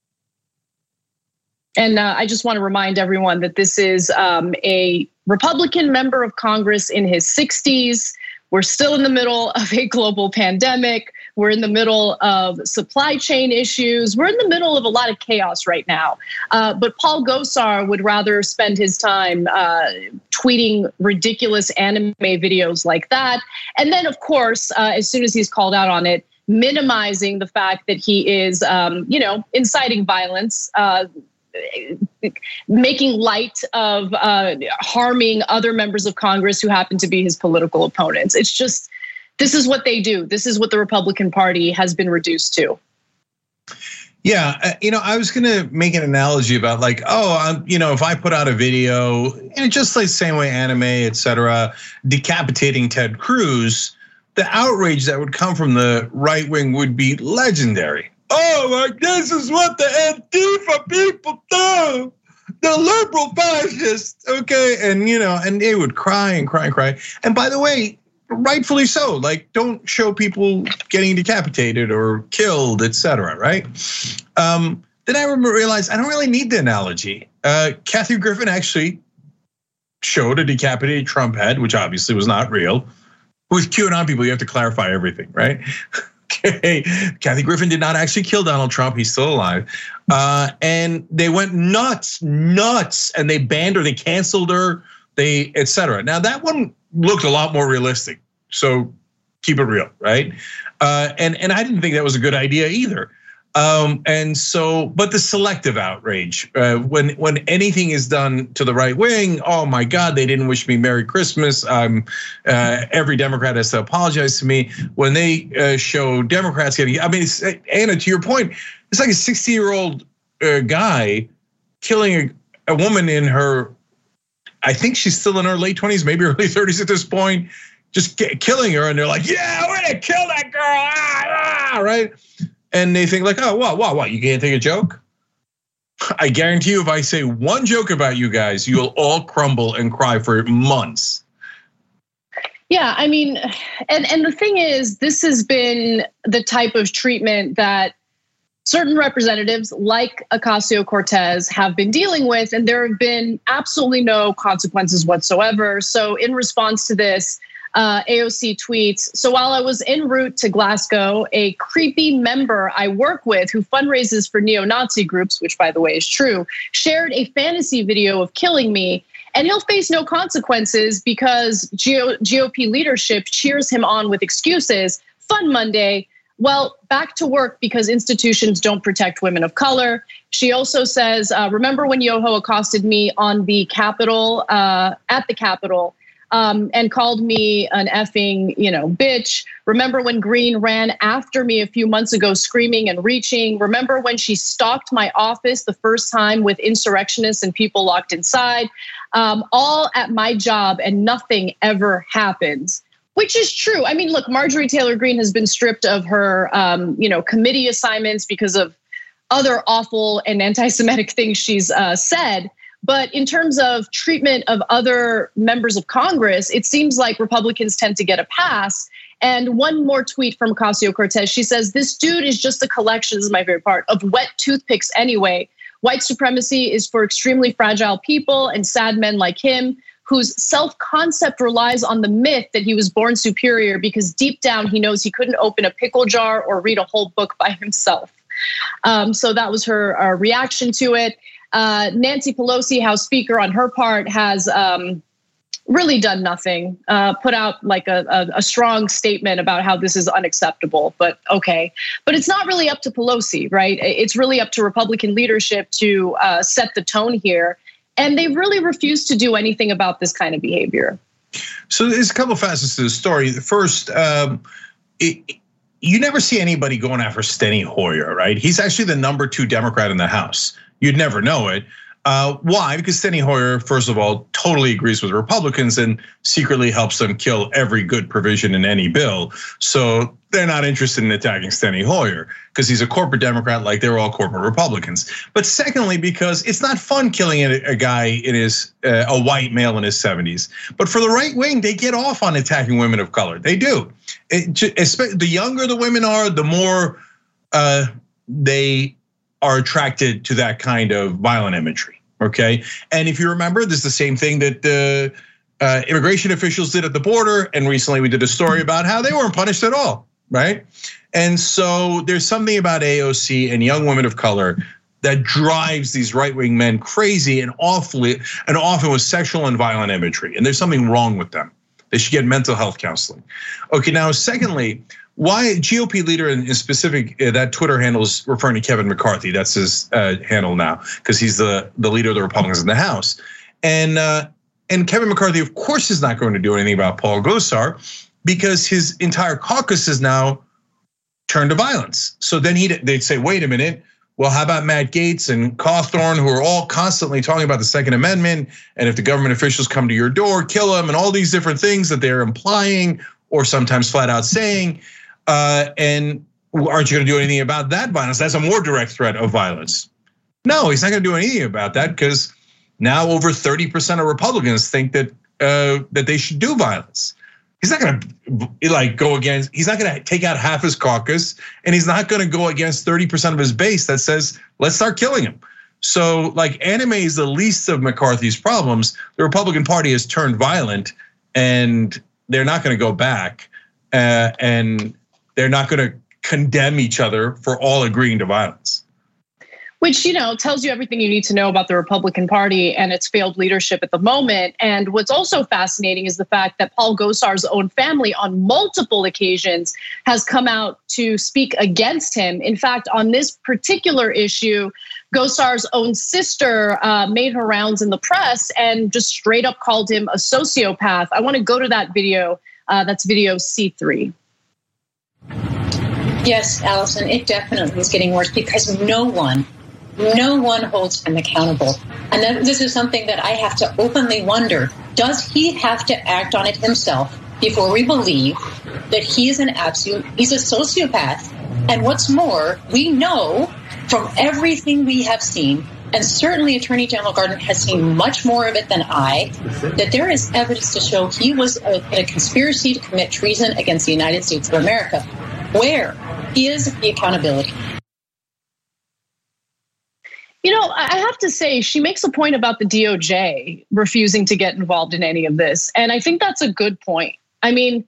And uh, I just want to remind everyone that this is um, a Republican member of Congress in his sixties. We're still in the middle of a global pandemic. We're in the middle of supply chain issues. We're in the middle of a lot of chaos right now. Uh, but Paul Gosar would rather spend his time uh, tweeting ridiculous anime videos like that. And then, of course, uh, as soon as he's called out on it, minimizing the fact that he is, um, you know, inciting violence, uh, making light of uh, harming other members of Congress who happen to be his political opponents. It's just, this is what they do. This is what the Republican Party has been reduced to. Yeah, you know, I was gonna make an analogy about like, oh, I'm, you know, if I put out a video, and just like the same way anime, et cetera, decapitating Ted Cruz, the outrage that would come from the right wing would be legendary. Oh, like this is what the Antifa people do, the liberal fascists, okay? And you know, and they would cry and cry and cry. And by the way, rightfully so. Like, don't show people getting decapitated or killed, et cetera, right? Um, then I realized I don't really need the analogy. Uh, Kathy Griffin actually showed a decapitated Trump head, which obviously was not real. With QAnon people, you have to clarify everything, right? Okay, Kathy Griffin did not actually kill Donald Trump. He's still alive. Uh, and they went nuts, nuts, and they banned her, they canceled her, they, et cetera. Now that one looked a lot more realistic. So keep it real, right? Uh, and, and I didn't think that was a good idea either. Um, and so, but the selective outrage, uh, when when anything is done to the right wing, oh my God, they didn't wish me Merry Christmas. Um, uh, every Democrat has to apologize to me. When they uh, show Democrats getting, I mean, it's, Anna, to your point, it's like a sixty-year-old uh, guy killing a, a woman in her, I think she's still in her late twenties, maybe early thirties at this point, just killing her, and they're like, yeah, we're gonna kill that girl, ah, ah, right? And they think like, oh, what, what, what? You can't take a joke? I guarantee you, if I say one joke about you guys, you'll all crumble and cry for months. Yeah, I mean, and, and the thing is, this has been the type of treatment that certain representatives like Ocasio-Cortez have been dealing with, and there have been absolutely no consequences whatsoever. So in response to this, Uh, A O C tweets, so while I was en route to Glasgow, a creepy member I work with who fundraises for neo-Nazi groups, which by the way is true, shared a fantasy video of killing me, and he'll face no consequences because G O P leadership cheers him on with excuses. Fun Monday. Well, back to work because institutions don't protect women of color. She also says, uh, remember when Yoho accosted me on the Capitol, uh, at the Capitol, Um, and called me an effing, you know, bitch. Remember when Green ran after me a few months ago, screaming and reaching? Remember when she stalked my office the first time with insurrectionists and people locked inside? Um, all at my job, and nothing ever happens, which is true. I mean, look, Marjorie Taylor Greene has been stripped of her, um, you know, committee assignments because of other awful and anti-Semitic things she's uh, said. But in terms of treatment of other members of Congress, it seems like Republicans tend to get a pass. And one more tweet from Ocasio-Cortez. She says, this dude is just a collection, this is my favorite part, of wet toothpicks anyway. White supremacy is for extremely fragile people and sad men like him, whose self-concept relies on the myth that he was born superior because deep down he knows he couldn't open a pickle jar or read a whole book by himself. Um, so that was her uh, reaction to it. Uh, Nancy Pelosi, House Speaker, on her part, has um, really done nothing. Uh, put out like a, a, a strong statement about how this is unacceptable. But okay, but it's not really up to Pelosi, right? It's really up to Republican leadership to uh, set the tone here, and they really refuse to do anything about this kind of behavior. So there's a couple of facets to the story. The first, um, it, you never see anybody going after Steny Hoyer, right? He's actually the number two Democrat in the House. You'd never know it. Uh, why? Because Steny Hoyer, first of all, totally agrees with Republicans and secretly helps them kill every good provision in any bill. So they're not interested in attacking Steny Hoyer because he's a corporate Democrat like they're all corporate Republicans. But secondly, because it's not fun killing a guy in his, a white male in his seventies. But for the right wing, they get off on attacking women of color. They do. It, the younger the women are, the more they are attracted to that kind of violent imagery, okay? And if you remember, this is the same thing that the uh, immigration officials did at the border, and recently we did a story about how they weren't punished at all, right? And so there's something about A O C and young women of color that drives these right-wing men crazy and awfully, and often with sexual and violent imagery, and there's something wrong with them. They should get mental health counseling. Okay, now secondly, why G O P leader in specific, that Twitter handle is referring to Kevin McCarthy. That's his handle now, because he's the, the leader of the Republicans in the House. And and Kevin McCarthy, of course, is not going to do anything about Paul Gosar because his entire caucus is now turned to violence. So then he they'd say, wait a minute, well, how about Matt Gaetz and Cawthorn, who are all constantly talking about the Second Amendment, and if the government officials come to your door, kill them, and all these different things that they're implying or sometimes flat out saying. Uh, and aren't you going to do anything about that violence? That's a more direct threat of violence. No, he's not going to do anything about that because now over thirty percent of Republicans think that uh, that they should do violence. He's not going to like go against. He's not going to take out half his caucus, and he's not going to go against thirty percent of his base that says let's start killing him. So, like, anime is the least of McCarthy's problems. The Republican Party has turned violent, and they're not going to go back, uh, and they're not going to condemn each other for all agreeing to violence. Which, you know, tells you everything you need to know about the Republican Party and its failed leadership at the moment. And what's also fascinating is the fact that Paul Gosar's own family on multiple occasions has come out to speak against him. In fact, on this particular issue, Gosar's own sister uh, made her rounds in the press and just straight up called him a sociopath. I want to go to that video. Uh, that's video C three. Yes, Allison, it definitely is getting worse because no one No one holds him accountable. And then this is something that I have to openly wonder. Does he have to act on it himself before we believe that he is an absolute, he's a sociopath? And what's more, we know from everything we have seen, and certainly Attorney General Garland has seen much more of it than I, that there is evidence to show he was in a conspiracy to commit treason against the United States of America. Where is the accountability? You know, I have to say, she makes a point about the D O J refusing to get involved in any of this. And I think that's a good point. I mean,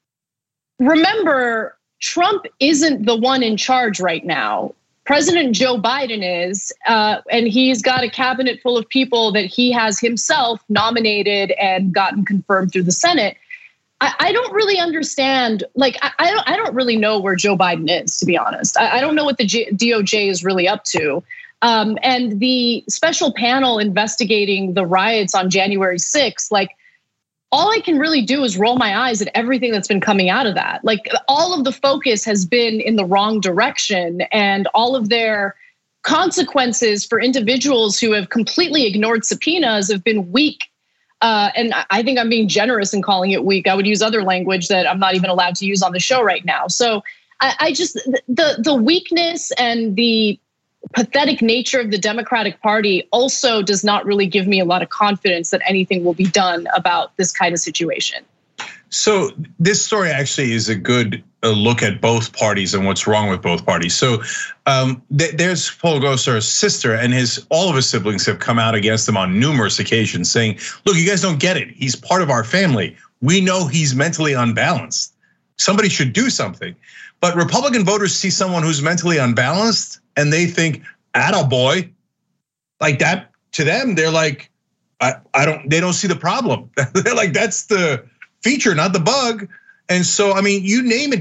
remember, Trump isn't the one in charge right now. President Joe Biden is, uh, and he's got a cabinet full of people that he has himself nominated and gotten confirmed through the Senate. I, I don't really understand, like, I, I, don't, I don't really know where Joe Biden is, to be honest. I, I don't know what the G- D O J is really up to. Um, and the special panel investigating the riots on January sixth, like, all I can really do is roll my eyes at everything that's been coming out of that. Like, all of the focus has been in the wrong direction, and all of their consequences for individuals who have completely ignored subpoenas have been weak. Uh, and I think I'm being generous in calling it weak. I would use other language that I'm not even allowed to use on the show right now. So I, I just, the, the weakness and the pathetic nature of the Democratic Party also does not really give me a lot of confidence that anything will be done about this kind of situation. So this story actually is a good look at both parties and what's wrong with both parties. So um, there's Paul Gosar's sister, and his all of his siblings have come out against him on numerous occasions, saying, "Look, you guys don't get it. He's part of our family. We know he's mentally unbalanced. Somebody should do something." But Republican voters see someone who's mentally unbalanced, and they think, "Attaboy," like that. To them, they're like, I, I don't. They don't see the problem. They're like, that's the feature, not the bug. And so, I mean, you name it.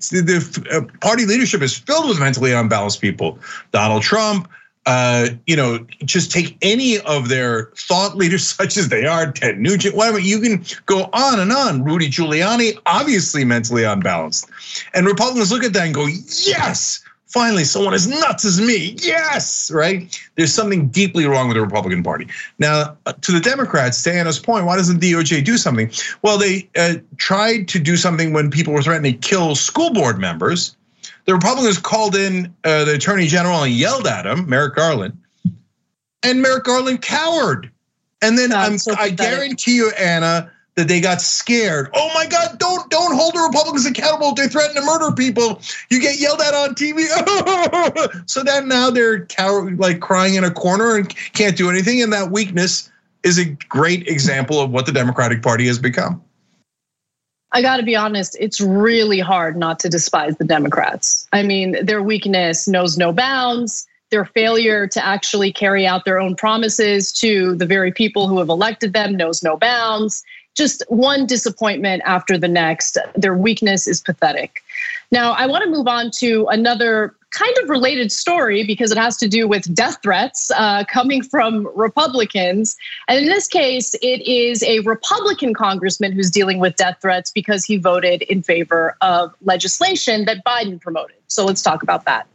The party leadership is filled with mentally unbalanced people. Donald Trump, uh, you know, just take any of their thought leaders, such as they are, Ted Nugent, whatever. You can go on and on. Rudy Giuliani, obviously mentally unbalanced. And Republicans look at that and go, yes. Finally, someone as nuts as me, yes, right? There's something deeply wrong with the Republican Party. Now, to the Democrats, to Anna's point, why doesn't D O J do something? Well, they uh, tried to do something when people were threatening to kill school board members. The Republicans called in uh, the Attorney General and yelled at him, Merrick Garland, and Merrick Garland cowered. And then I'm, so I guarantee you, Anna, that they got scared. Oh my God, don't don't hold the Republicans accountable if they threaten to murder people. You get yelled at on T V. So then now they're cower, like crying in a corner and can't do anything. And that weakness is a great example of what the Democratic Party has become. I gotta be honest, it's really hard not to despise the Democrats. I mean, their weakness knows no bounds. Their failure to actually carry out their own promises to the very people who have elected them knows no bounds. Just one disappointment after the next. Their weakness is pathetic. Now, I want to move on to another kind of related story because it has to do with death threats uh, coming from Republicans. And in this case, it is a Republican congressman who's dealing with death threats because he voted in favor of legislation that Biden promoted. So let's talk about that.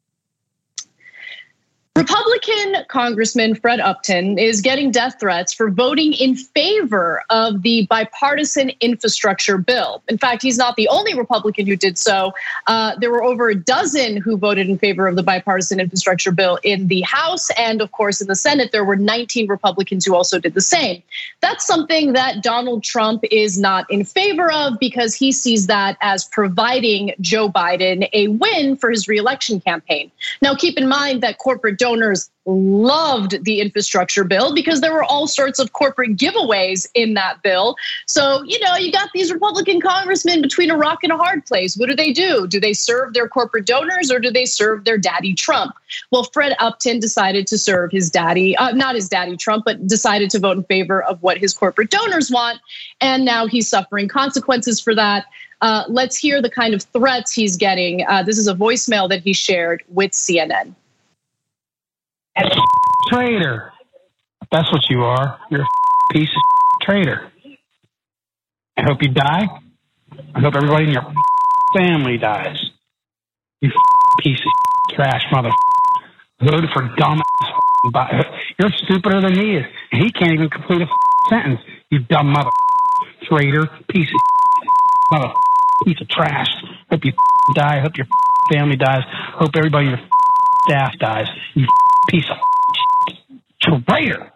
Republican Congressman Fred Upton is getting death threats for voting in favor of the bipartisan infrastructure bill. In fact, he's not the only Republican who did so. Uh, there were over a dozen who voted in favor of the bipartisan infrastructure bill in the House. And of course, in the Senate, there were nineteen Republicans who also did the same. That's something that Donald Trump is not in favor of because he sees that as providing Joe Biden a win for his reelection campaign. Now, keep in mind that corporate donors loved the infrastructure bill because there were all sorts of corporate giveaways in that bill. So, you know, you got these Republican congressmen between a rock and a hard place. What do they do? Do they serve their corporate donors or do they serve their daddy Trump? Well, Fred Upton decided to serve his daddy, uh, not his daddy Trump, but decided to vote in favor of what his corporate donors want. And now he's suffering consequences for that. Uh, let's hear the kind of threats he's getting. Uh, this is a voicemail that he shared with C N N. Traitor. That's what you are. You're a piece of traitor. I hope you die. I hope everybody in your family dies. You piece of trash mother. Voted for dumb ass. You're stupider than he is. And he can't even complete a sentence. You dumb mother. Traitor. Piece of mother. Piece of trash. Hope you die. Hope your family dies. Hope everybody in your staff dies. You piece of traitor.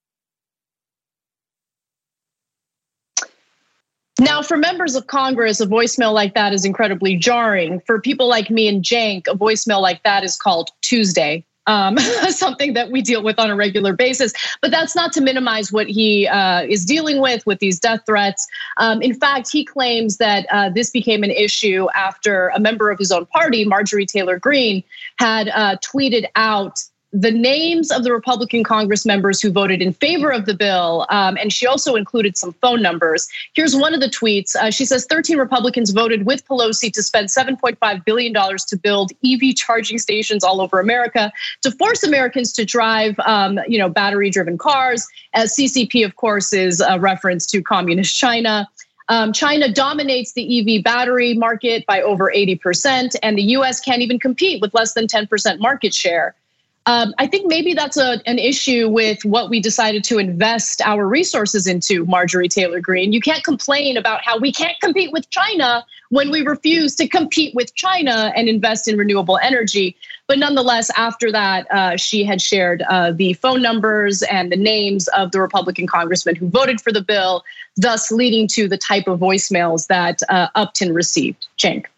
Now, for members of Congress, a voicemail like that is incredibly jarring. For people like me and Cenk, a voicemail like that is called Tuesday. Um, something that we deal with on a regular basis. But that's not to minimize what he uh, is dealing with with these death threats. Um, in fact, he claims that uh, this became an issue after a member of his own party, Marjorie Taylor Greene, had uh, tweeted out the names of the Republican Congress members who voted in favor of the bill. Um, and she also included some phone numbers. Here's one of the tweets. Uh, she says thirteen Republicans voted with Pelosi to spend seven point five billion dollars to build E V charging stations all over America, to force Americans to drive um, you know, battery-driven cars. As C C P, of course, is a reference to communist China. Um, China dominates the E V battery market by over eighty percent, and the U S can't even compete with less than ten percent market share. Um, I think maybe that's a, an issue with what we decided to invest our resources into, Marjorie Taylor Greene. You can't complain about how we can't compete with China when we refuse to compete with China and invest in renewable energy. But nonetheless, after that, uh, she had shared uh, the phone numbers and the names of the Republican congressmen who voted for the bill, thus leading to the type of voicemails that uh, Upton received. Cenk.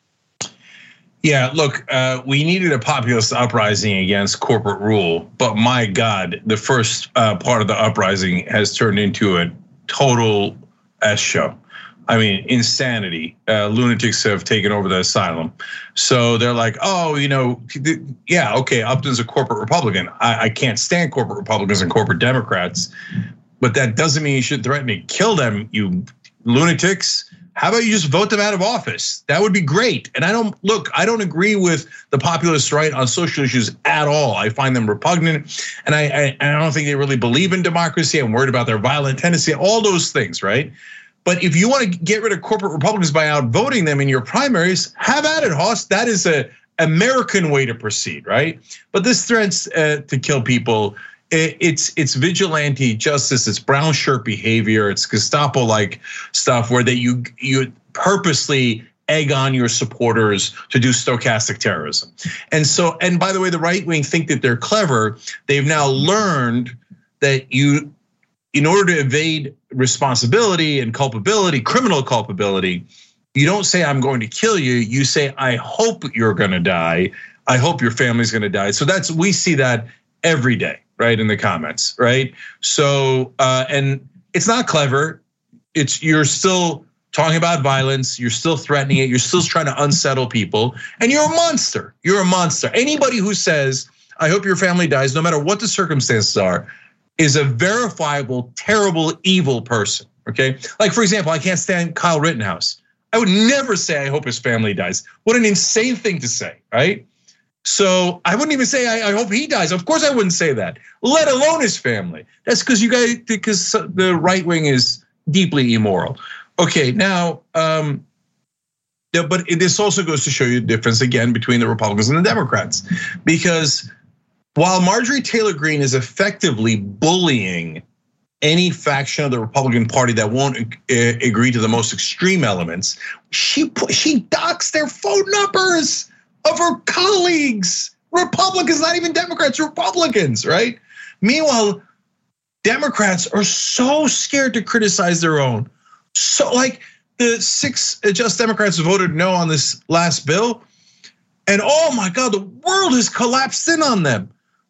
Yeah, look, uh, we needed a populist uprising against corporate rule, but my God, the first uh, part of the uprising has turned into a total S show. I mean, insanity. Uh, lunatics have taken over the asylum. So they're like, oh, you know, yeah, okay, Upton's a corporate Republican. I, I can't stand corporate Republicans and corporate Democrats, but that doesn't mean you should threaten to kill them, you lunatics. How about you just vote them out of office? That would be great. And I don't, look, I don't agree with the populist right on social issues at all. I find them repugnant, and I, I, I don't think they really believe in democracy. I'm worried about their violent tendency, all those things, right? But if you want to get rid of corporate Republicans by outvoting them in your primaries, have at it, Hoss. That is a American way to proceed, right? But this threats uh, to kill people, It's it's vigilante justice, it's brown shirt behavior, it's Gestapo-like stuff where that you you purposely egg on your supporters to do stochastic terrorism. And so, and by the way, the right wing think that they're clever. They've now learned that you, in order to evade responsibility and culpability, criminal culpability, you don't say I'm going to kill you. You say I hope you're going to die. I hope your family's going to die. So that's, we see that every day. Right, in the comments, right? So, uh, and it's not clever. It's, you're still talking about violence. You're still threatening it. You're still trying to unsettle people. And you're a monster. You're a monster. Anybody who says, I hope your family dies, no matter what the circumstances are, is a verifiable, terrible, evil person, okay? Like, for example, I can't stand Kyle Rittenhouse. I would never say, I hope his family dies. What an insane thing to say, right? So I wouldn't even say I, I hope he dies. Of course I wouldn't say that, let alone his family. That's because you guys, because the right wing is deeply immoral. Okay, now, um, yeah, but this also goes to show you the difference again between the Republicans and the Democrats. Because while Marjorie Taylor Greene is effectively bullying any faction of the Republican Party that won't agree to the most extreme elements, she she docks their phone numbers of her colleagues, Republicans, not even Democrats, Republicans, right? Meanwhile, Democrats are so scared to criticize their own. So like the six just Democrats who voted no on this last bill, and oh my God, the world has collapsed in on them.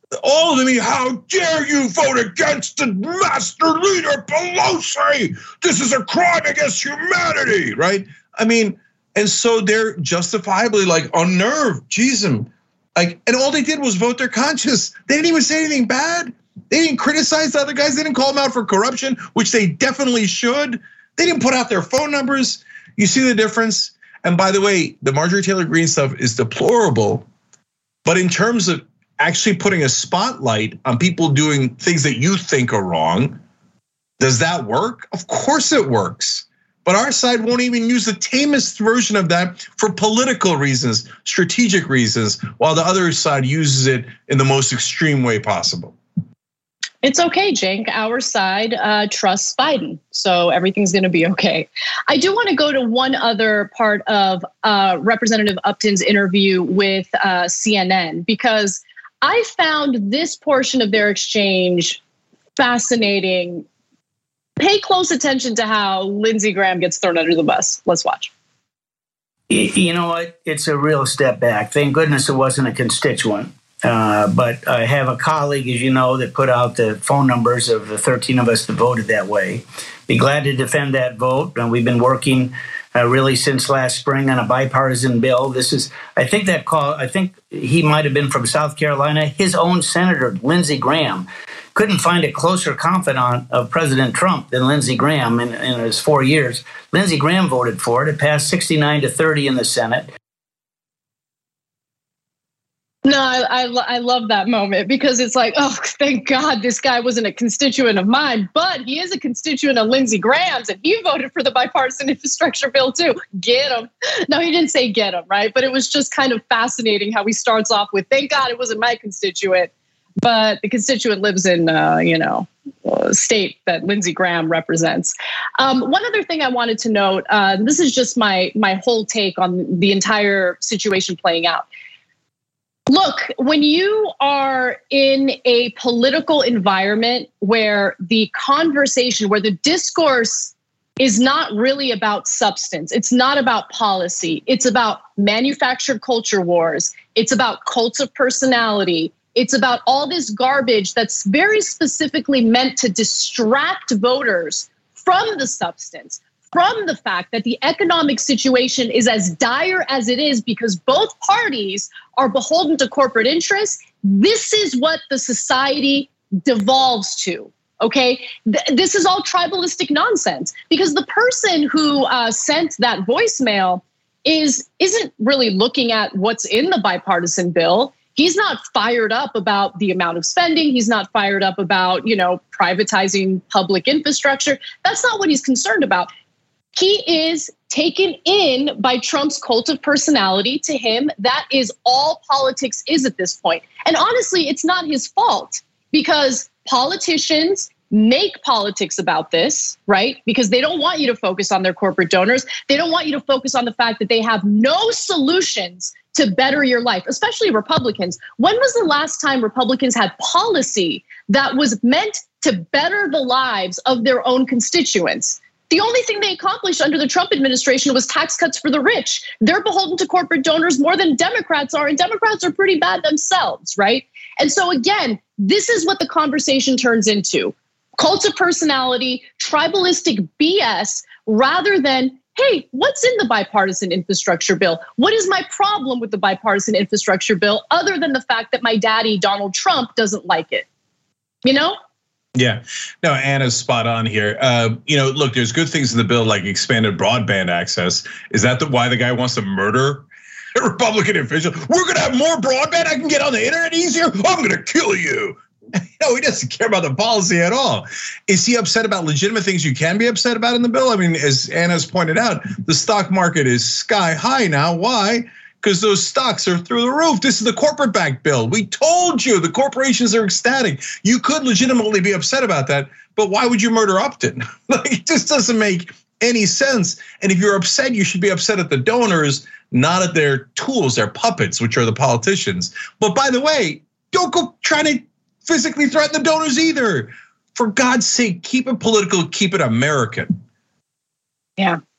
all of them, how dare you vote against the master leader, Pelosi? This is a crime against humanity, right? I mean, and so they're justifiably like unnerved. Jesus, like, and all they did was vote their conscience. They didn't even say anything bad. They didn't criticize the other guys. They didn't call them out for corruption, which they definitely should. They didn't put out their phone numbers. You see the difference? And by the way, the Marjorie Taylor Greene stuff is deplorable. But in terms of actually putting a spotlight on people doing things that you think are wrong, does that work? Of course it works. But our side won't even use the tamest version of that for political reasons, strategic reasons, while the other side uses it in the most extreme way possible. It's okay, Cenk. Our side uh, trusts Biden, so everything's going to be okay. I do want to go to one other part of uh, Representative Upton's interview with uh, C N N, because I found this portion of their exchange fascinating. Pay close attention to how Lindsey Graham gets thrown under the bus. Let's watch. You know what? It's a real step back. Thank goodness it wasn't a constituent. Uh, but I have a colleague, as you know, that put out the phone numbers of the thirteen of us that voted that way. Be glad to defend that vote. And we've been working uh, really since last spring on a bipartisan bill. This is, I think that call, I think he might have been from South Carolina. His own Senator, Lindsey Graham, couldn't find a closer confidant of President Trump than Lindsey Graham in, in his four years. Lindsey Graham voted for it. It passed sixty-nine to thirty in the Senate. No, I, I I love that moment because it's like, oh, thank God this guy wasn't a constituent of mine, but he is a constituent of Lindsey Graham's, and he voted for the bipartisan infrastructure bill too. Get him. No, he didn't say get him, right? But it was just kind of fascinating how he starts off with, thank God it wasn't my constituent, but the constituent lives in, uh, you know, a state that Lindsey Graham represents. Um, one other thing I wanted to note, uh, this is just my my whole take on the entire situation playing out. Look, when you are in a political environment where the conversation, where the discourse is not really about substance, it's not about policy, it's about manufactured culture wars, it's about cults of personality, it's about all this garbage that's very specifically meant to distract voters from the substance, from the fact that the economic situation is as dire as it is because both parties are beholden to corporate interests. This is what the society devolves to, okay? This is all tribalistic nonsense because the person who uh, sent that voicemail is, isn't really looking at what's in the bipartisan bill. He's not fired up about the amount of spending. He's not fired up about, you know, privatizing public infrastructure. That's not what he's concerned about. He is taken in by Trump's cult of personality. To him, that is all politics is at this point. And honestly, it's not his fault because politicians make politics about this, right? Because they don't want you to focus on their corporate donors. They don't want you to focus on the fact that they have no solutions to better your life, especially Republicans. When was the last time Republicans had policy that was meant to better the lives of their own constituents? The only thing they accomplished under the Trump administration was tax cuts for the rich. They're beholden to corporate donors more than Democrats are, and Democrats are pretty bad themselves, right? And so again, this is what the conversation turns into. Cults of personality, tribalistic B S, rather than, hey, what's in the bipartisan infrastructure bill? What is my problem with the bipartisan infrastructure bill other than the fact that my daddy, Donald Trump, doesn't like it? You know? Yeah, no, Anna's spot on here. Uh, you know, look, there's good things in the bill like expanded broadband access. Is that the, why the guy wants to murder a Republican official? We're gonna have more broadband. I can get on the internet easier. I'm gonna kill you. No, he doesn't care about the policy at all. Is he upset about legitimate things you can be upset about in the bill? I mean, as Anna's pointed out, the stock market is sky high now. Why? Because those stocks are through the roof. This is the corporate backed bill. We told you the corporations are ecstatic. You could legitimately be upset about that, but why would you murder Upton? Like, it just doesn't make any sense. And if you're upset, you should be upset at the donors, not at their tools, their puppets, which are the politicians. But by the way, don't go trying to physically threaten the donors either. For God's sake, keep it political, keep it American. Yeah.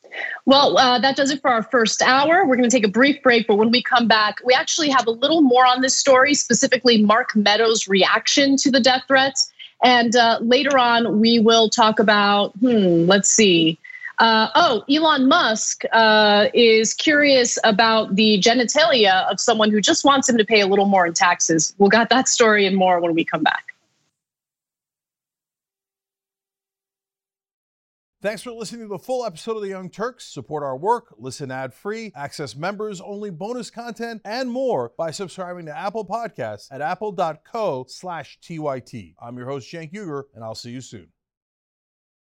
Well, uh, that does it for our first hour. We're going to take a brief break, but when we come back, we actually have a little more on this story, specifically Mark Meadows' reaction to the death threats. And uh, later on, we will talk about, hmm, let's see. Uh, oh, Elon Musk uh, is curious about the genitalia of someone who just wants him to pay a little more in taxes. We'll got that story and more when we come back. Thanks for listening to the full episode of The Young Turks. Support our work, listen ad-free, access members-only bonus content, and more by subscribing to Apple Podcasts at apple dot co slash T Y T. I'm your host, Cenk Uygur, and I'll see you soon.